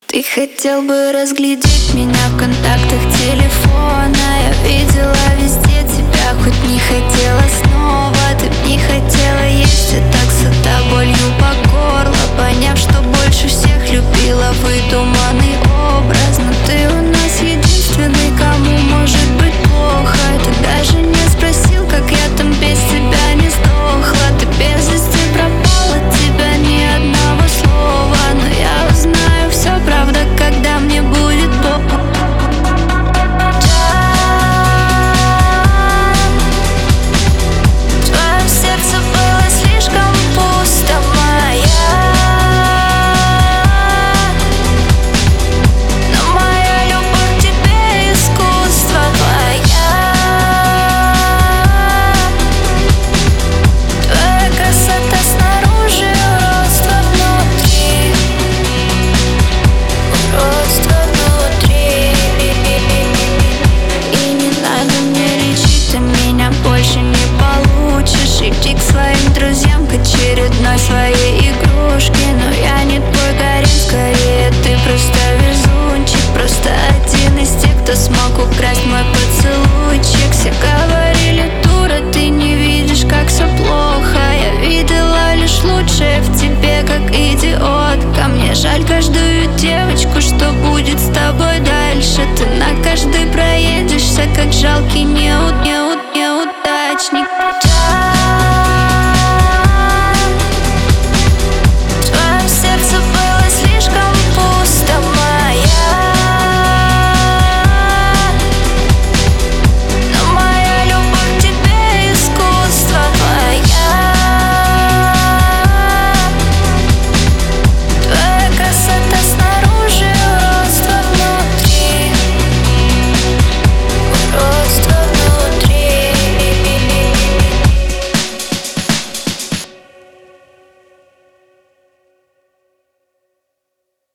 Ты хотел бы разглядеть меня в контактах телефона. Я видела везде тебя, хоть не хотела снова. Ты б не хотела есть, и так сыта болью по горло, поняв, что больше всех любила выдуманный